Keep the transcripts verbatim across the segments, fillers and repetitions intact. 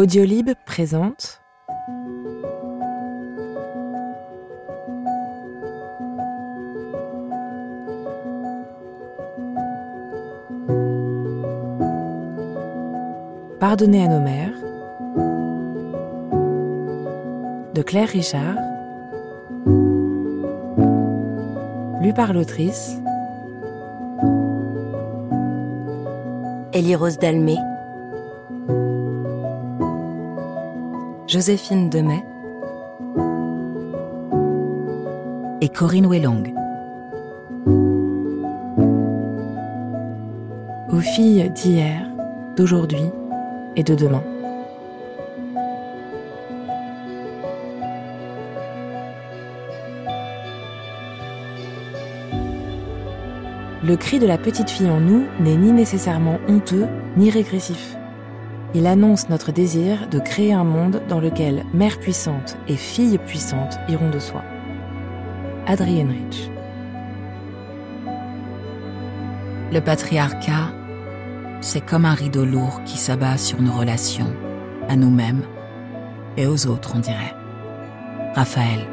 Audiolib présente Pardonner à nos mères de Claire Richard, lu par l'autrice Élie-Rose Dalmé, Joséphine Demey et Corinne Whelang. aux filles d'hier, d'aujourd'hui et de demain. Le cri de la petite fille en nous n'est ni nécessairement honteux, ni régressif. Il annonce notre désir de créer un monde dans lequel mère puissante et fille puissante iront de soi. Adrienne Rich. Le patriarcat, c'est comme un rideau lourd qui s'abat sur nos relations, à nous-mêmes et aux autres, on dirait. Raphaël.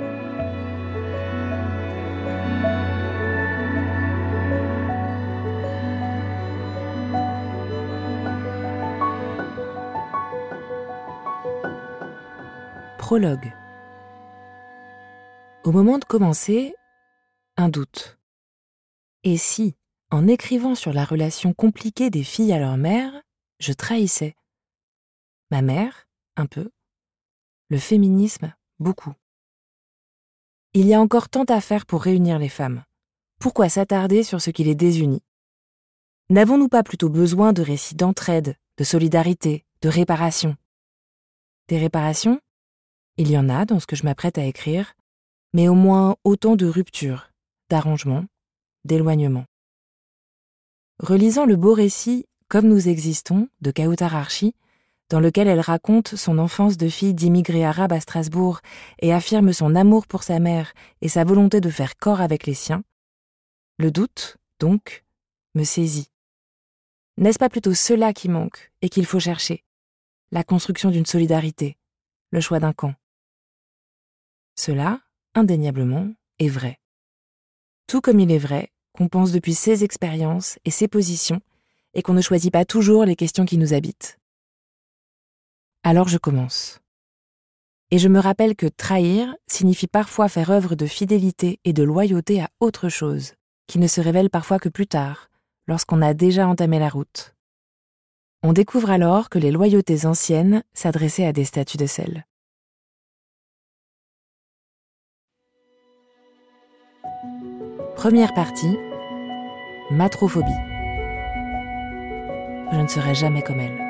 Prologue. Au moment de commencer, un doute. Et si, en écrivant sur la relation compliquée des filles à leur mère, je trahissais ma mère, un peu, le féminisme, beaucoup. Il y a encore tant à faire pour réunir les femmes. Pourquoi s'attarder sur ce qui les désunit ? N'avons-nous pas plutôt besoin de récits d'entraide, de solidarité, de réparation ? Des réparations ? Il y en a dans ce que je m'apprête à écrire, mais au moins autant de ruptures, d'arrangements, d'éloignements. Relisant le beau récit « Comme nous existons » de Kautar Archi, dans lequel elle raconte son enfance de fille d'immigrés arabes à Strasbourg et affirme son amour pour sa mère et sa volonté de faire corps avec les siens, le doute, donc, me saisit. N'est-ce pas plutôt cela qui manque et qu'il faut chercher ? La construction d'une solidarité, le choix d'un camp. Cela, indéniablement, est vrai. Tout comme il est vrai qu'on pense depuis ses expériences et ses positions et qu'on ne choisit pas toujours les questions qui nous habitent. Alors je commence. Et je me rappelle que trahir signifie parfois faire œuvre de fidélité et de loyauté à autre chose, qui ne se révèle parfois que plus tard, lorsqu'on a déjà entamé la route. On découvre alors que les loyautés anciennes s'adressaient à des statues de sel. Première partie, matrophobie. Je ne serai jamais comme elle.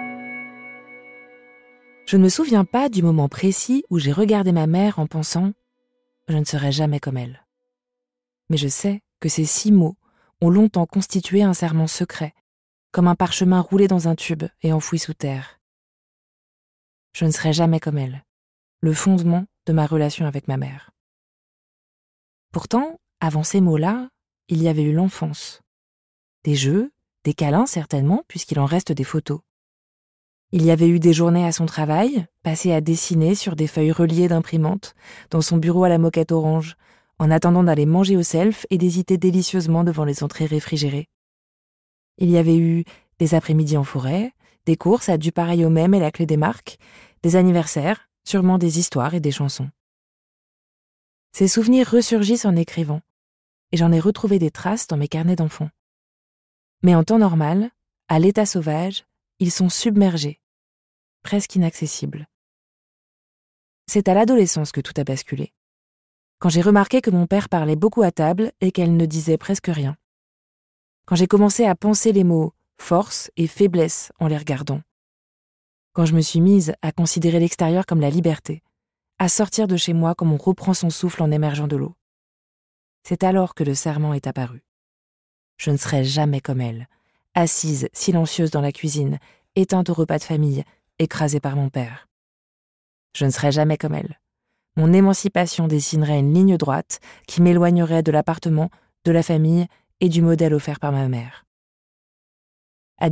Je ne me souviens pas du moment précis où j'ai regardé ma mère en pensant « je ne serai jamais comme elle ». Mais je sais que ces six mots ont longtemps constitué un serment secret, comme un parchemin roulé dans un tube et enfoui sous terre. Je ne serai jamais comme elle, le fondement de ma relation avec ma mère. Pourtant, avant ces mots-là, il y avait eu l'enfance. Des jeux, des câlins certainement, puisqu'il en reste des photos. Il y avait eu des journées à son travail, passées à dessiner sur des feuilles reliées d'imprimantes, dans son bureau à la moquette orange, en attendant d'aller manger au self et d'hésiter délicieusement devant les entrées réfrigérées. Il y avait eu des après-midi en forêt, des courses à du pareil au même et la clé des marques, des anniversaires, sûrement des histoires et des chansons. Ces souvenirs ressurgissent en écrivant, et j'en ai retrouvé des traces dans mes carnets d'enfants. Mais en temps normal, à l'état sauvage, ils sont submergés, presque inaccessibles. C'est à l'adolescence que tout a basculé. Quand j'ai remarqué que mon père parlait beaucoup à table et qu'elle ne disait presque rien. Quand j'ai commencé à penser les mots « force » et « faiblesse » en les regardant. Quand je me suis mise à considérer l'extérieur comme la liberté, à sortir de chez moi comme on reprend son souffle en émergeant de l'eau. C'est alors que le serment est apparu. Je ne serai jamais comme elle, assise, silencieuse dans la cuisine, éteinte au repas de famille, écrasée par mon père. Je ne serai jamais comme elle. Mon émancipation dessinerait une ligne droite qui m'éloignerait de l'appartement, de la famille et du modèle offert par ma mère.